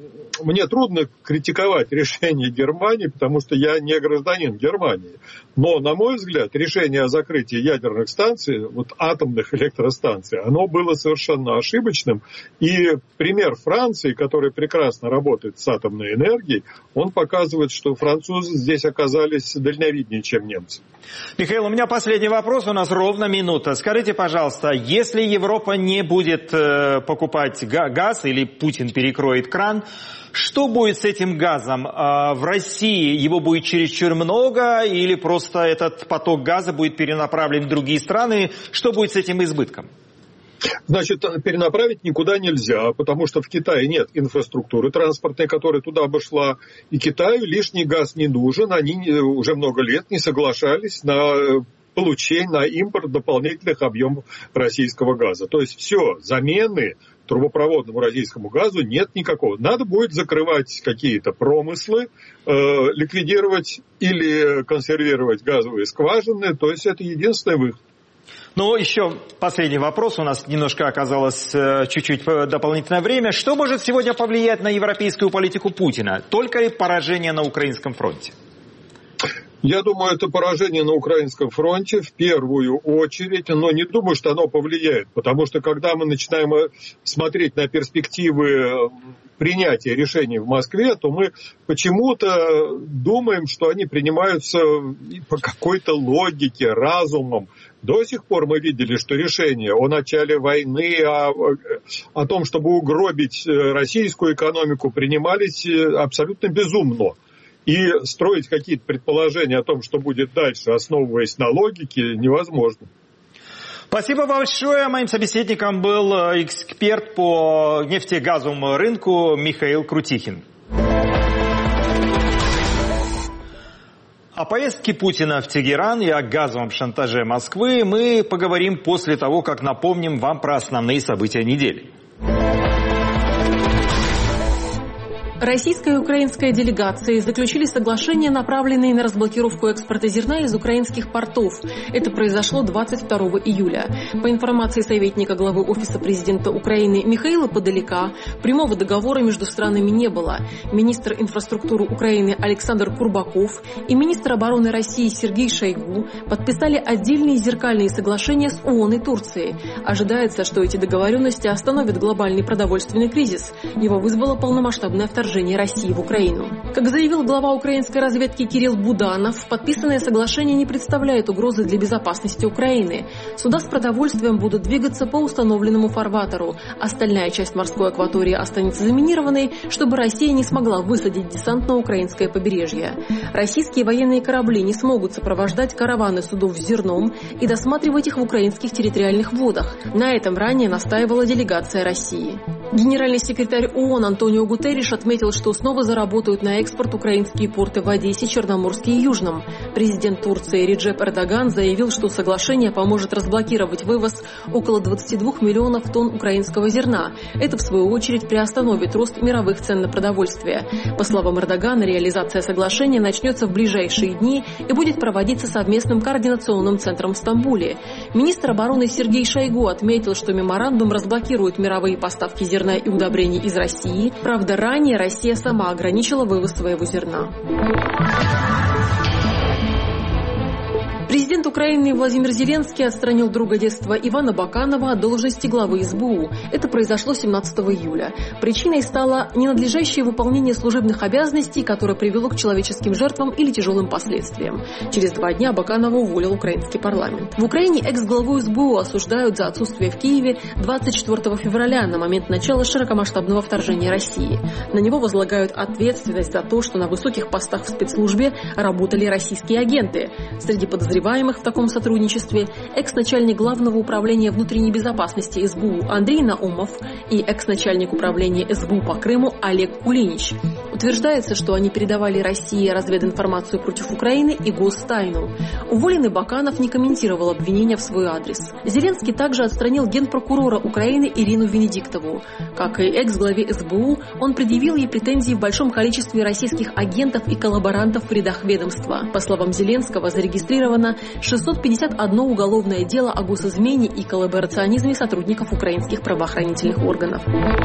мне трудно критиковать решение Германии, потому что я не гражданин Германии. Но, на мой взгляд, решение о закрытии ядерных станций, вот атомных электростанций, оно было совершенно ошибочным. И пример Франции, который прекрасно работает с атомной энергией, он показывает, что французы здесь оказались дальновиднее, чем немцы. Михаил, у меня последний вопрос, у нас ровно минута. Скажите, пожалуйста, если Европа не будет э, покупать газ или Путин перекроет кран, что будет с этим газом? А в России его будет чересчур много или просто этот поток газа будет перенаправлен в другие страны? Что будет с этим избытком? Значит, перенаправить никуда нельзя, потому что в Китае нет инфраструктуры транспортной, которая туда бы шла. И Китаю лишний газ не нужен. Они уже много лет не соглашались на получение, на импорт дополнительных объемов российского газа. То есть все, замены трубопроводному российскому газу нет никакого. Надо будет закрывать какие-то промыслы, э, ликвидировать или консервировать газовые скважины. То есть это единственный выход. Ну, еще последний вопрос. У нас немножко оказалось чуть-чуть дополнительное время. Что может сегодня повлиять на европейскую политику Путина? Только ли поражение на украинском фронте? Я думаю, это поражение на украинском фронте в первую очередь, но не думаю, что оно повлияет, потому что когда мы начинаем смотреть на перспективы принятия решений в Москве, то мы почему-то думаем, что они принимаются по какой-то логике, разумом. До сих пор мы видели, что решения о начале войны, о, о том, чтобы угробить российскую экономику, принимались абсолютно безумно. И строить какие-то предположения о том, что будет дальше, основываясь на логике, невозможно. Спасибо большое. Моим собеседником был эксперт по нефтегазовому рынку Михаил Крутихин. О поездке Путина в Тегеран и о газовом шантаже Москвы мы поговорим после того, как напомним вам про основные события недели. Российская и украинская делегации заключили соглашение, направленное на разблокировку экспорта зерна из украинских портов. Это произошло двадцать второго июля. По информации советника главы Офиса президента Украины Михаила Подоляка, прямого договора между странами не было. Министр инфраструктуры Украины Александр Курбаков и министр обороны России Сергей Шойгу подписали отдельные зеркальные соглашения с ООН и Турцией. Ожидается, что эти договоренности остановят глобальный продовольственный кризис. Его вызвало полномасштабное вторжение России в Украину. Как заявил глава украинской разведки Кирилл Буданов, подписанное соглашение не представляет угрозы для безопасности Украины. Суда с продовольствием будут двигаться по установленному фарватеру. Остальная часть морской акватории останется заминированной, чтобы Россия не смогла высадить десант на украинское побережье. Российские военные корабли не смогут сопровождать караваны судов с зерном и досматривать их в украинских территориальных водах. На этом ранее настаивала делегация России. Генеральный секретарь ООН Антонио Гутерриш отметил, что снова заработают на экспорт украинские порты в Одессе, Черноморске и Южном. Президент Турции Реджеп Эрдоган заявил, что соглашение поможет разблокировать вывоз около двадцати двух миллионов тонн украинского зерна. Это, в свою очередь, приостановит рост мировых цен на продовольствие. По словам Эрдогана, реализация соглашения начнется в ближайшие дни и будет проводиться совместным координационным центром в Стамбуле. Министр обороны Сергей Шойгу отметил, что меморандум разблокирует мировые поставки зерна и удобрений из России. Правда, ранее Россия сама ограничила вывоз своего зерна. Президент Украины Владимир Зеленский отстранил друга детства Ивана Баканова от должности главы эс бэ у. Это произошло семнадцатого июля. Причиной стало ненадлежащее выполнение служебных обязанностей, которое привело к человеческим жертвам или тяжелым последствиям. Через два дня Баканова уволил украинский парламент. В Украине экс-главу эс бэ у осуждают за отсутствие в Киеве двадцать четвёртого февраля, на момент начала широкомасштабного вторжения России. На него возлагают ответственность за то, что на высоких постах в спецслужбе работали российские агенты. Среди подозреваемых в таком сотрудничестве экс-начальник Главного управления внутренней безопасности эс бэ у Андрей Наумов и экс-начальник управления эс бэ у по Крыму Олег Кулинич. Утверждается, что они передавали России развединформацию против Украины и гостайну. Уволенный Баканов не комментировал обвинения в свой адрес. Зеленский также отстранил генпрокурора Украины Ирину Венедиктову. Как и экс-главе эс бэ у, он предъявил ей претензии в большом количестве российских агентов и коллаборантов в рядах ведомства. По словам Зеленского, зарегистрировано шестьсот пятьдесят одно уголовное дело о госизмене и коллаборационизме сотрудников украинских правоохранительных органов.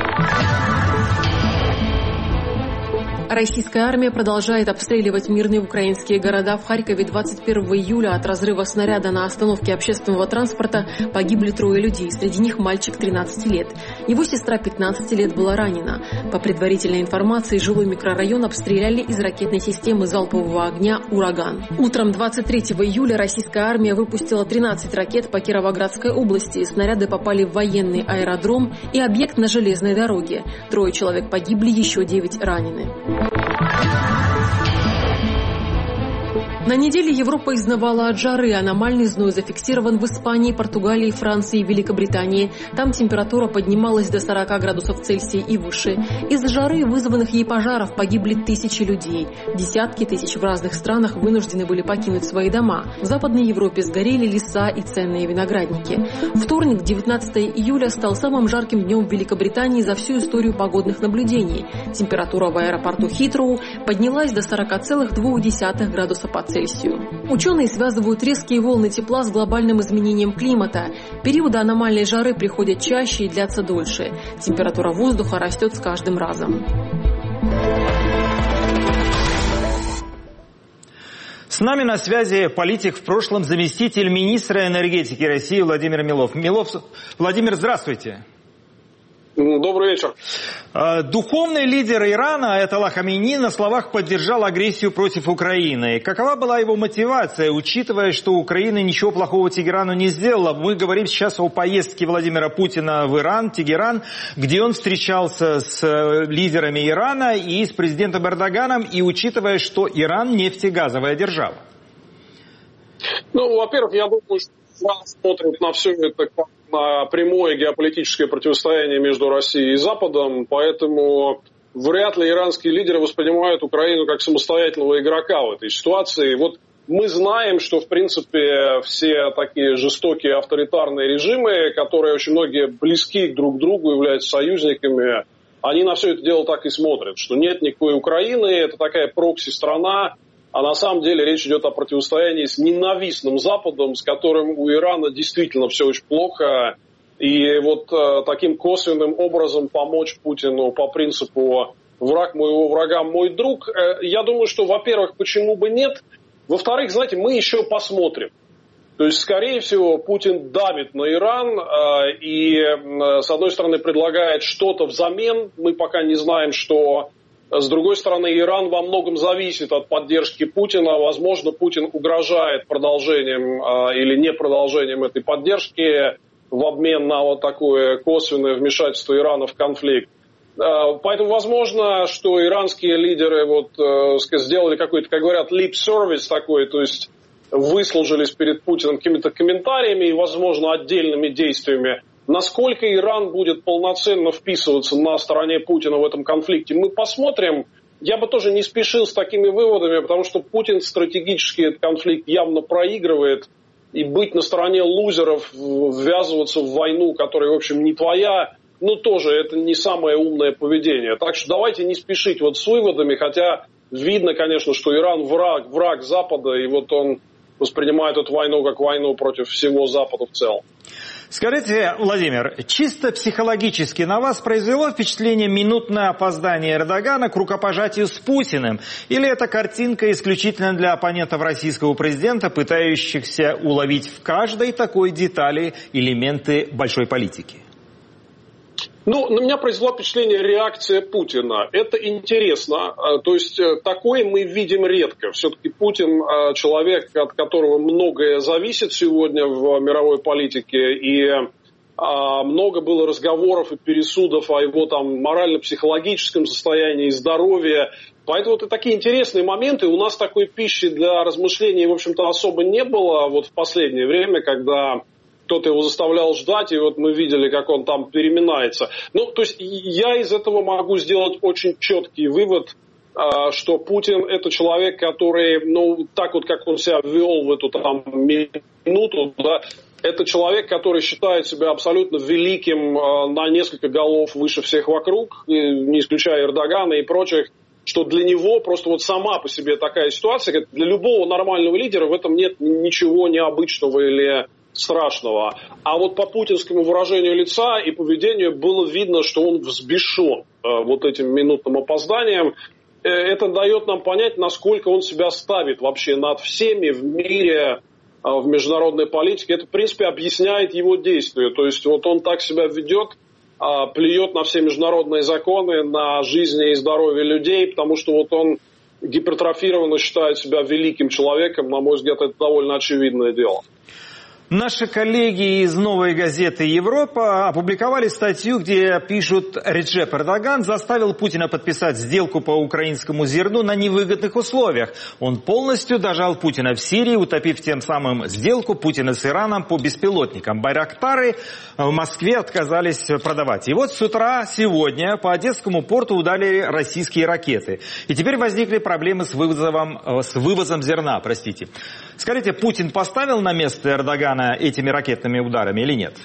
Российская армия продолжает обстреливать мирные украинские города. В Харькове двадцать первого июля от разрыва снаряда на остановке общественного транспорта погибли трое людей. Среди них мальчик тринадцати лет. Его сестра пятнадцати лет была ранена. По предварительной информации, жилой микрорайон обстреляли из ракетной системы залпового огня «Ураган». Утром двадцать третьего июля российская армия выпустила тринадцать ракет по Кировоградской области. Снаряды попали в военный аэродром и объект на железной дороге. Трое человек погибли, еще девять ранены. На неделе Европа изнывала от жары. Аномальный зной зафиксирован в Испании, Португалии, Франции и Великобритании. Там температура поднималась до сорока градусов Цельсия и выше. Из-за жары, вызванных ей пожаров, погибли тысячи людей. Десятки тысяч в разных странах вынуждены были покинуть свои дома. В Западной Европе сгорели леса и ценные виноградники. Вторник, девятнадцатого июля, стал самым жарким днем в Великобритании за всю историю погодных наблюдений. Температура в аэропорту Хитроу поднялась до сорока целых двух десятых градуса по Цельсию. Цельсию. Ученые связывают резкие волны тепла с глобальным изменением климата. Периоды аномальной жары приходят чаще и длятся дольше. Температура воздуха растет с каждым разом. С нами на связи политик, в прошлом заместитель министра энергетики России Владимир Милов. Милов, Владимир, здравствуйте. Добрый вечер. Духовный лидер Ирана Аятолла Хаминеи на словах поддержал агрессию против Украины. Какова была его мотивация, учитывая, что Украина ничего плохого Тегерану не сделала? Мы говорим сейчас о поездке Владимира Путина в Иран, Тегеран, где он встречался с лидерами Ирана и с президентом Эрдоганом, и учитывая, что Иран нефтегазовая держава. Ну, во-первых, я думаю, что Иран смотрит на все это как на прямое геополитическое противостояние между Россией и Западом, поэтому вряд ли иранские лидеры воспринимают Украину как самостоятельного игрока в этой ситуации. Вот мы знаем, что, в принципе, все такие жестокие авторитарные режимы, которые очень многие близки друг к другу, являются союзниками, они на все это дело так и смотрят, что нет никакой Украины, это такая прокси-страна. А на самом деле речь идет о противостоянии с ненавистным Западом, с которым у Ирана действительно все очень плохо. И вот э, таким косвенным образом помочь Путину по принципу «враг моего врага мой друг», э, я думаю, что, во-первых, почему бы нет. Во-вторых, знаете, мы еще посмотрим. То есть, скорее всего, Путин давит на Иран э, и, э, с одной стороны, предлагает что-то взамен. Мы пока не знаем, что... С другой стороны, Иран во многом зависит от поддержки Путина. Возможно, Путин угрожает продолжением а, или не продолжением этой поддержки в обмен на вот такое косвенное вмешательство Ирана в конфликт. А, поэтому возможно, что иранские лидеры вот, э, сделали какой-то, как говорят, lip service такой, то есть выслужились перед Путиным какими-то комментариями и, возможно, отдельными действиями. Насколько Иран будет полноценно вписываться на стороне Путина в этом конфликте, мы посмотрим. Я бы тоже не спешил с такими выводами, потому что Путин стратегически этот конфликт явно проигрывает. И быть на стороне лузеров, ввязываться в войну, которая, в общем, не твоя, ну, тоже это не самое умное поведение. Так что давайте не спешить вот с выводами, хотя видно, конечно, что Иран враг, враг Запада, и вот он воспринимает эту войну как войну против всего Запада в целом. Скажите, Владимир, чисто психологически на вас произвело впечатление минутное опоздание Эрдогана к рукопожатию с Путиным? Или это картинка исключительно для оппонентов российского президента, пытающихся уловить в каждой такой детали элементы большой политики? Ну, на меня произвела впечатление реакция Путина. Это интересно. То есть такое мы видим редко. Все-таки Путин человек, от которого многое зависит сегодня в мировой политике. И много было разговоров и пересудов о его там морально-психологическом состоянии, здоровье. Поэтому вот такие интересные моменты. У нас такой пищи для размышлений, в общем-то, особо не было вот в последнее время, когда... кто-то его заставлял ждать, и вот мы видели, как он там переминается. Ну, то есть я из этого могу сделать очень четкий вывод, что Путин – это человек, который, ну, так вот, как он себя вел в эту там минуту, да, это человек, который считает себя абсолютно великим на несколько голов выше всех вокруг, не исключая Эрдогана и прочих, что для него просто вот сама по себе такая ситуация, для любого нормального лидера в этом нет ничего необычного или страшного. А вот по путинскому выражению лица и поведению было видно, что он взбешен э, вот этим минутным опозданием. Э, это дает нам понять, насколько он себя ставит вообще над всеми в мире, э, в международной политике. Это, в принципе, объясняет его действия. То есть вот он так себя ведет, э, плюет на все международные законы, на жизни и здоровье людей, потому что вот он гипертрофированно считает себя великим человеком. На мой взгляд, это довольно очевидное дело. Наши коллеги из «Новой газеты Европа» опубликовали статью, где пишут: Реджеп Эрдоган заставил Путина подписать сделку по украинскому зерну на невыгодных условиях. Он полностью дожал Путина в Сирии, утопив тем самым сделку Путина с Ираном по беспилотникам. Байрактары в Москве отказались продавать. И вот с утра сегодня по Одесскому порту ударили российские ракеты. И теперь возникли проблемы с вывозом, с вывозом зерна. Простите. Скажите, Путин поставил на место Эрдогана этими ракетными ударами или нет?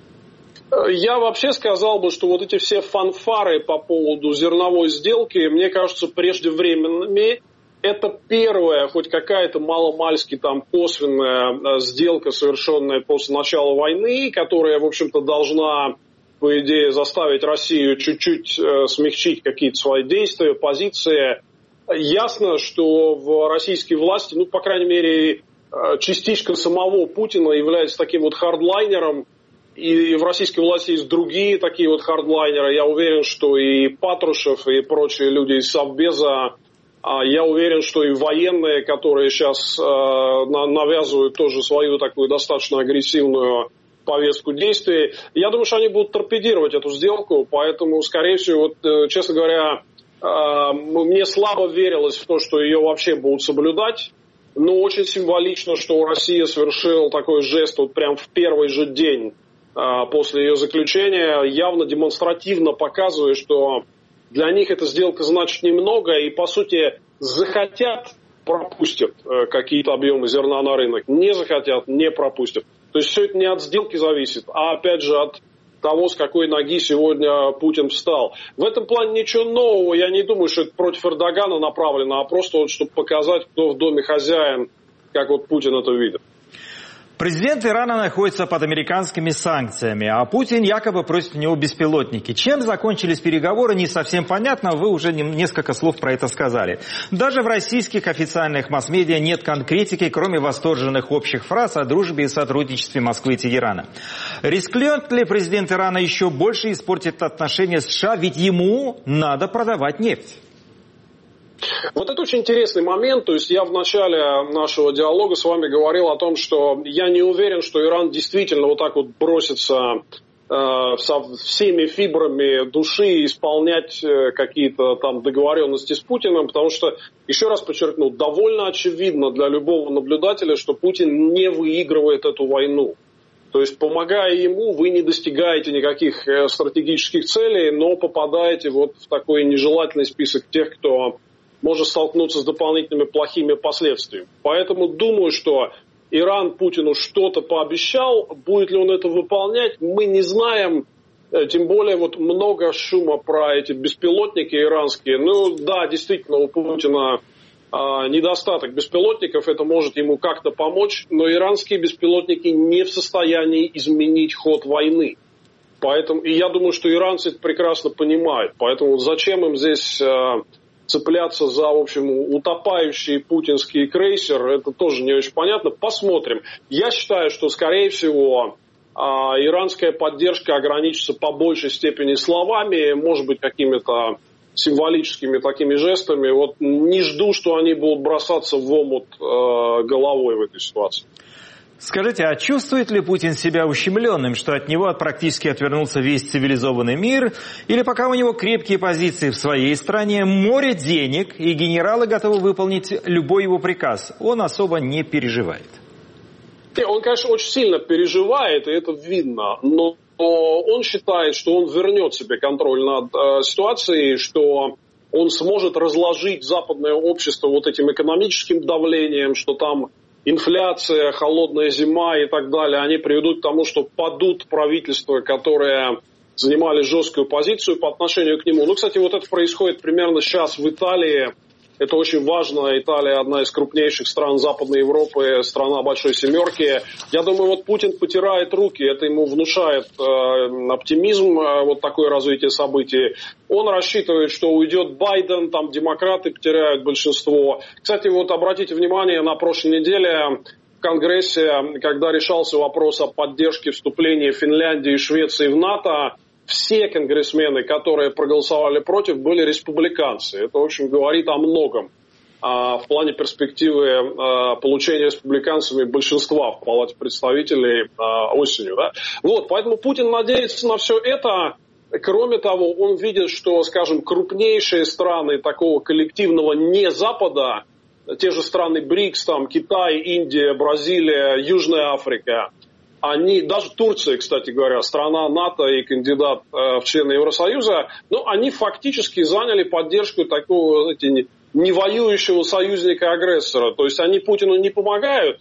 Я вообще сказал бы, что вот эти все фанфары по поводу зерновой сделки, мне кажутся преждевременными. это первая, хоть какая-то маломальски там косвенная сделка, совершенная после начала войны, которая, в общем-то, должна, по идее, заставить Россию чуть-чуть смягчить какие-то свои действия, позиции. Ясно, что в российской власти, ну, по крайней мере, частичка самого Путина является таким вот хардлайнером, и в российской власти есть другие такие вот хардлайнеры. Я уверен, что и Патрушев, и прочие люди из Совбеза, я уверен, что и военные, которые сейчас навязывают тоже свою такую достаточно агрессивную повестку действий, я думаю, что они будут торпедировать эту сделку, поэтому, скорее всего, вот, честно говоря, мне слабо верилось в то, что ее вообще будут соблюдать, но очень символично, что Россия совершила такой жест вот прям в первый же день после ее заключения, явно демонстративно показывая, что для них эта сделка значит немного, и, по сути, захотят – пропустят какие-то объемы зерна на рынок, не захотят – не пропустят. То есть все это не от сделки зависит, а, опять же, от того, с какой ноги сегодня Путин встал. В этом плане ничего нового, я не думаю, что это против Эрдогана направлено, а просто вот, чтобы показать, кто в доме хозяин, как вот Путин это видит. Президент Ирана находится под американскими санкциями, а Путин якобы просит у него беспилотники. Чем закончились переговоры, не совсем понятно, вы уже несколько слов про это сказали. Даже в российских официальных масс-медиа нет конкретики, кроме восторженных общих фраз о дружбе и сотрудничестве Москвы и Тегерана. Рискнет ли президент Ирана еще больше испортить отношения с США, ведь ему надо продавать нефть? Вот это очень интересный момент. То есть я в начале нашего диалога с вами говорил о том, что я не уверен, что Иран действительно вот так вот бросится э, со всеми фибрами души исполнять какие-то там договоренности с Путиным, потому что, еще раз подчеркну, довольно очевидно для любого наблюдателя, что Путин не выигрывает эту войну. То есть, помогая ему, вы не достигаете никаких стратегических целей, но попадаете вот в такой нежелательный список тех, кто может столкнуться с дополнительными плохими последствиями. Поэтому думаю, что Иран Путину что-то пообещал. Будет ли он это выполнять, мы не знаем. Тем более вот много шума про эти беспилотники иранские. Ну да, действительно, у Путина а, недостаток беспилотников. Это может ему как-то помочь. Но иранские беспилотники не в состоянии изменить ход войны. Поэтому, и я думаю, что иранцы это прекрасно понимают. Поэтому зачем им здесь А, цепляться за, в общем, утопающий путинский крейсер, это тоже не очень понятно. Посмотрим. Я считаю, что, скорее всего, иранская поддержка ограничится по большей степени словами, может быть, какими-то символическими такими жестами. Вот не жду, что они будут бросаться в омут головой в этой ситуации. Скажите, а чувствует ли Путин себя ущемленным, что от него практически отвернулся весь цивилизованный мир, или пока у него крепкие позиции в своей стране, море денег, и генералы готовы выполнить любой его приказ, он особо не переживает? Он, конечно, очень сильно переживает, и это видно, но он считает, что он вернет себе контроль над э, ситуацией, что он сможет разложить западное общество вот этим экономическим давлением, что там инфляция, холодная зима и так далее, они приведут к тому, что падут правительства, которые занимали жесткую позицию по отношению к нему. Ну, кстати, вот это происходит примерно сейчас в Италии. Это очень важно. Италия одна из крупнейших стран Западной Европы, страна Большой Семерки. Я думаю, вот Путин потирает руки, это ему внушает э, оптимизм, э, вот такое развитие событий. Он рассчитывает, что уйдет Байден, там демократы потеряют большинство. Кстати, вот обратите внимание, на прошлой неделе в Конгрессе, когда решался вопрос о поддержке вступления Финляндии и Швеции в НАТО, все конгрессмены, которые проголосовали против, были республиканцы. Это, в общем, говорит о многом а, в плане перспективы а, получения республиканцами большинства в Палате представителей а, осенью. Да? Вот, поэтому Путин надеется на все это. Кроме того, он видит, что, скажем, крупнейшие страны такого коллективного не Запада, те же страны БРИКС, там, Китай, Индия, Бразилия, Южная Африка, они, даже Турция, кстати говоря, страна НАТО и кандидат э, в члены Евросоюза, ну, они фактически заняли поддержку такого, знаете, не, не воюющего союзника-агрессора. То есть они Путину не помогают,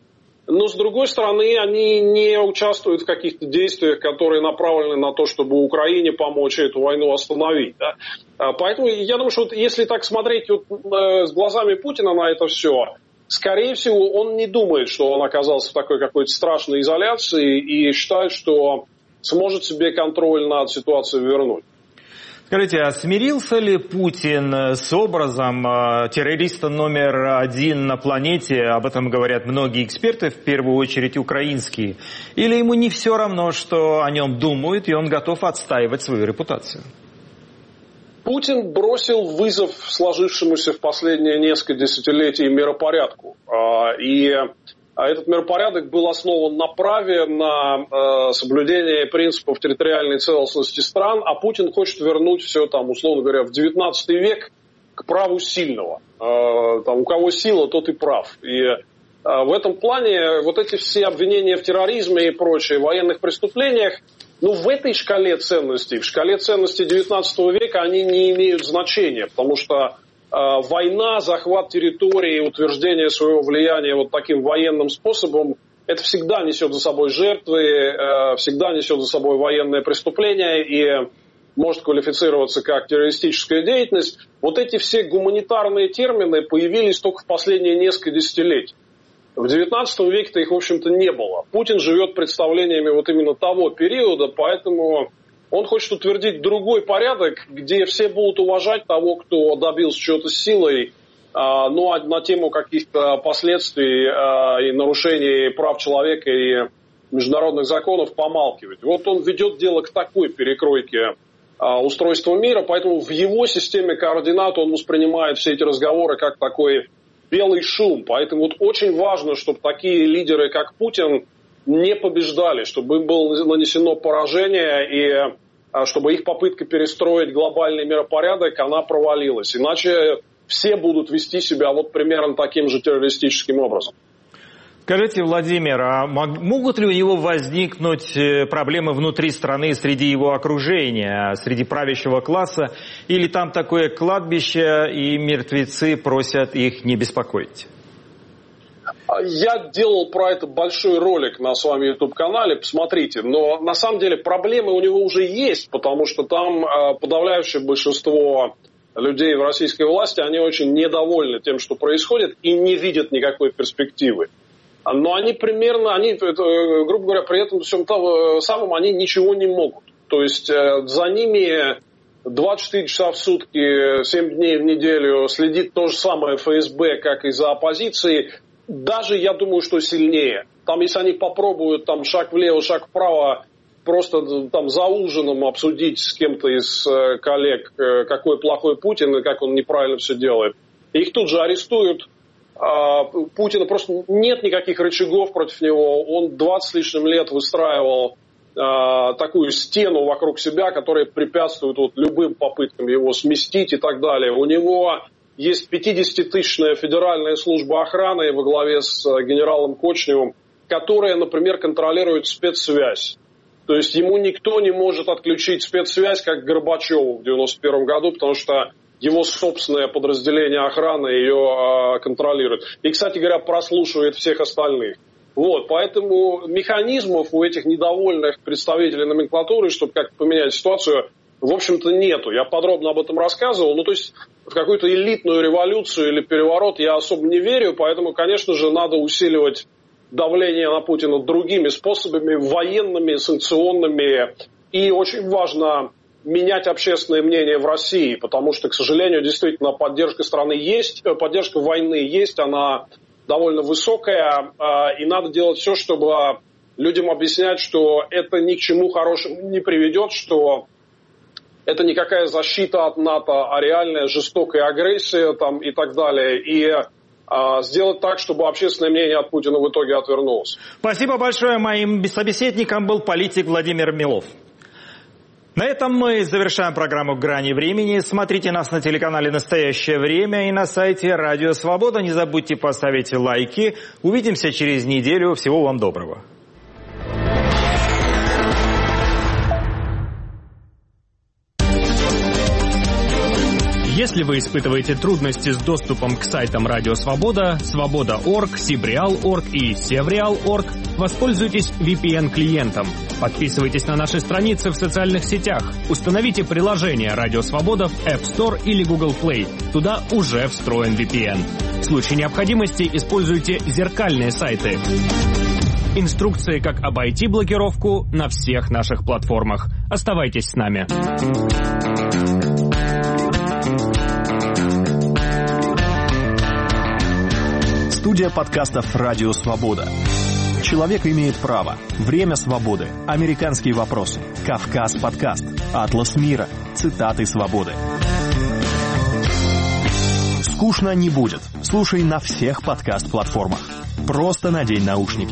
но, с другой стороны, они не участвуют в каких-то действиях, которые направлены на то, чтобы Украине помочь эту войну остановить. Да? Поэтому я думаю, что вот если так смотреть вот, с глазами Путина на это все, скорее всего, он не думает, что он оказался в такой какой-то страшной изоляции и считает, что сможет себе контроль над ситуацией вернуть. Скажите, а смирился ли Путин с образом э, террориста номер один на планете? Об этом говорят многие эксперты, в первую очередь украинские. Или ему не все равно, что о нем думают, и он готов отстаивать свою репутацию? Путин бросил вызов сложившемуся в последние несколько десятилетий миропорядку. И этот миропорядок был основан на праве, на соблюдении принципов территориальной целостности стран, а Путин хочет вернуть все, там, условно говоря, в девятнадцатый век к праву сильного. Там, у кого сила, тот и прав. И в этом плане вот эти все обвинения в терроризме и прочие военных преступлениях, ну, в этой шкале ценностей, в шкале ценностей девятнадцатого века они не имеют значения, потому что э, война, захват территории, утверждение своего влияния вот таким военным способом, это всегда несет за собой жертвы, э, всегда несет за собой военное преступление и может квалифицироваться как террористическая деятельность. Вот эти все гуманитарные термины появились только в последние несколько десятилетий. В девятнадцатом веке-то их, в общем-то, не было. Путин живет представлениями вот именно того периода, поэтому он хочет утвердить другой порядок, где все будут уважать того, кто добился чего-то силой, ну а на тему каких-то последствий и нарушений прав человека и международных законов помалкивать. Вот он ведет дело к такой перекройке устройства мира, поэтому в его системе координат он воспринимает все эти разговоры как такой белый шум. Поэтому вот очень важно, чтобы такие лидеры, как Путин, не побеждали, чтобы им было нанесено поражение и чтобы их попытка перестроить глобальный миропорядок, она провалилась. Иначе все будут вести себя вот примерно таким же террористическим образом. Скажите, Владимир, а могут ли у него возникнуть проблемы внутри страны, среди его окружения, среди правящего класса? Или там такое кладбище, и мертвецы просят их не беспокоить? Я делал про это большой ролик на своем YouTube-канале, посмотрите. Но на самом деле проблемы у него уже есть, потому что там подавляющее большинство людей в российской власти, они очень недовольны тем, что происходит, и не видят никакой перспективы. Но они примерно, они, грубо говоря, при этом всем самом они ничего не могут. То есть за ними двадцать четыре часа в сутки, семь дней в неделю следит то же самое эф эс бэ, как и за оппозицией. Даже, я думаю, что сильнее. Там, если они попробуют там, шаг влево, шаг вправо, просто там за ужином обсудить с кем-то из коллег, какой плохой Путин и как он неправильно все делает, их тут же арестуют. Путина просто нет никаких рычагов против него. Он двадцать с лишним лет выстраивал э, такую стену вокруг себя, которая препятствует вот, любым попыткам его сместить и так далее. У него есть пятидесятитысячная федеральная служба охраны во главе с генералом Кочневым, которая, например, контролирует спецсвязь. То есть ему никто не может отключить спецсвязь, как Горбачеву в девяносто первом году, потому что его собственное подразделение охраны ее э, контролирует. И, кстати говоря, прослушивает всех остальных. Вот, поэтому механизмов у этих недовольных представителей номенклатуры, чтобы как-то поменять ситуацию, в общем-то, нету. Я подробно об этом рассказывал. Ну, то есть в какую-то элитную революцию или переворот я особо не верю, поэтому, конечно же, надо усиливать давление на Путина другими способами, военными, санкционными. И очень важно менять общественное мнение в России, потому что, к сожалению, действительно поддержка страны есть, поддержка войны есть, она довольно высокая, и надо делать все, чтобы людям объяснять, что это ни к чему хорошему не приведет, что это никакая защита от НАТО, а реальная жестокая агрессия там, и так далее, и а, сделать так, чтобы общественное мнение от Путина в итоге отвернулось. Спасибо большое. Моим собеседником был политик Владимир Милов. На этом мы завершаем программу «Грани времени». Смотрите нас на телеканале «Настоящее время» и на сайте «Радио Свобода». Не забудьте поставить лайки. Увидимся через неделю. Всего вам доброго. Если вы испытываете трудности с доступом к сайтам Радио Свобода, Свобода точка орг, Сибреал точка орг и Севреал точка орг, воспользуйтесь ви пи эн-клиентом. Подписывайтесь на наши страницы в социальных сетях. Установите приложение Радио Свобода в App Store или Google Play. Туда уже встроен ви пи эн. В случае необходимости используйте зеркальные сайты. Инструкции, как обойти блокировку, на всех наших платформах. Оставайтесь с нами. Студия подкастов «Радио Свобода». Человек имеет право. Время свободы. Американские вопросы. Кавказ подкаст. Атлас мира. Цитаты свободы. Скучно не будет. Слушай на всех подкаст-платформах. Просто надень наушники.